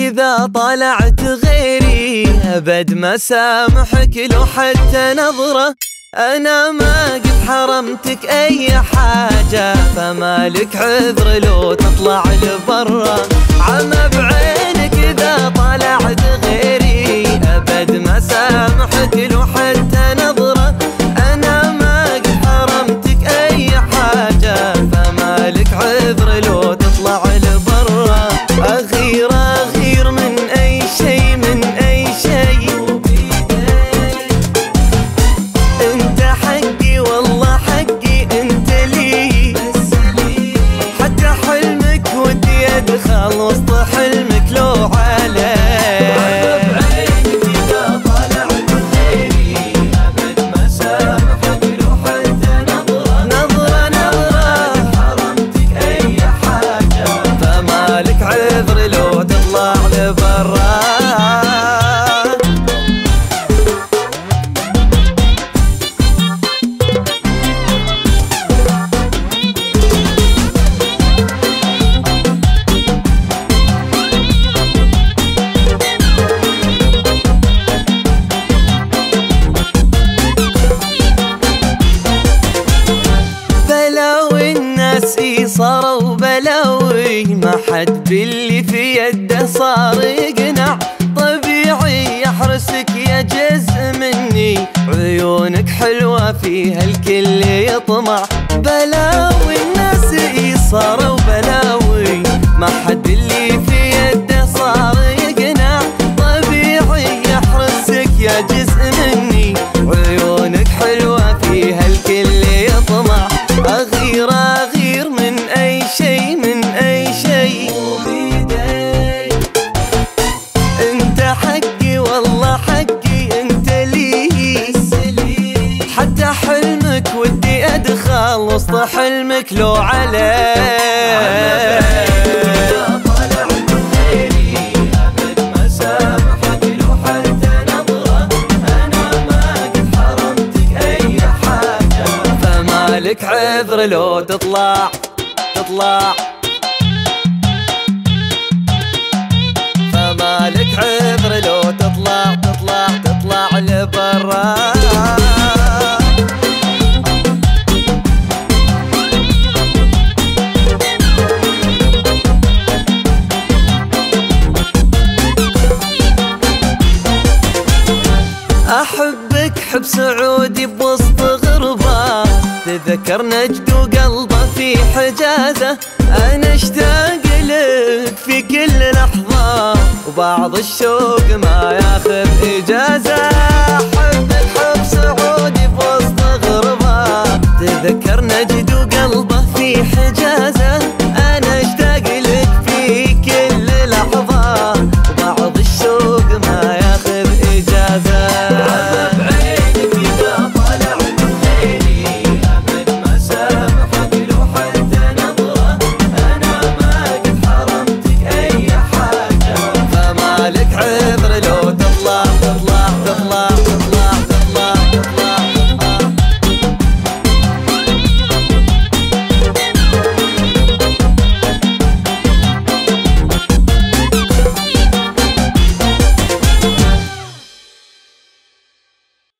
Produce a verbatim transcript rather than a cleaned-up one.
إذا طلعت غيري أبد ما سامحك لو حتى نظرة. أنا ما قد حرمتك أي حاجة، فما لك عذر لو تطلع لبرا. عمى بعينك إذا طلعت غيري أبد ما سامحك لو حتى نظرة. أنا ما قد حرمتك أي حاجة، فما لك عذر لو تطلع لبرا. أغير أغير من أي شيء من أي شيء، انت حقي والله حقي انت لي. حتى حلمك ودي ادخل وسط حلمك لو علي. عذر لو تطلع لبرا. بلاوي الناس صاروا بلاوي، ما حد باللي في يده صار يقنع. طبيعي يحرسك يا جزء مني، عيونك حلوة فيها الكل يطمع. بلاوي الناس صاروا بلاوي، ما حد اللي في يده صار يقنع. طبيعي يحرسك يا جزء مني، عيونك حلوة فيها الكل يطمع. أغير أغير من أي شيء من أي شيء، انت حقي والله حقي انت لي. حتى حلمك ودي ادخل وسط حلمك لو علي. لك عذر لو تطلع تطلع، فما لك عذر لو تطلع تطلع تطلع لبرا. أحبك حب سعودي بوسط غربة، تذكر نجد وقلبه في حجازه. أنا اشتاق لك في كل لحظة، وبعض الشوق ما ياخذ إجازة.